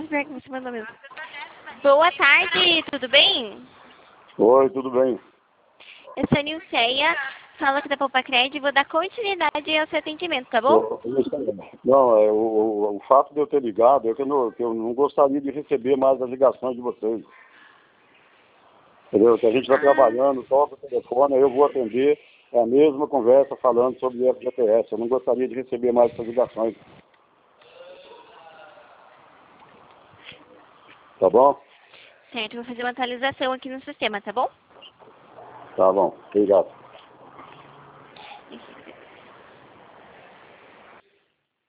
pior que você mandou mesmo. Boa tarde, tudo bem? Oi, tudo bem? Eu sou a Nilceia, falo aqui da Poupa Crédito e vou dar continuidade ao seu atendimento, tá bom? Não, o fato de eu ter ligado é que eu não gostaria de receber mais as ligações de vocês. Entendeu? Que a gente está trabalhando, toca o telefone, aí eu vou atender, é a mesma conversa falando sobre FGTS. Eu não gostaria de receber mais essas ligações. Tá bom? Certo, vou fazer uma atualização aqui no sistema, tá bom? Tá bom, obrigado.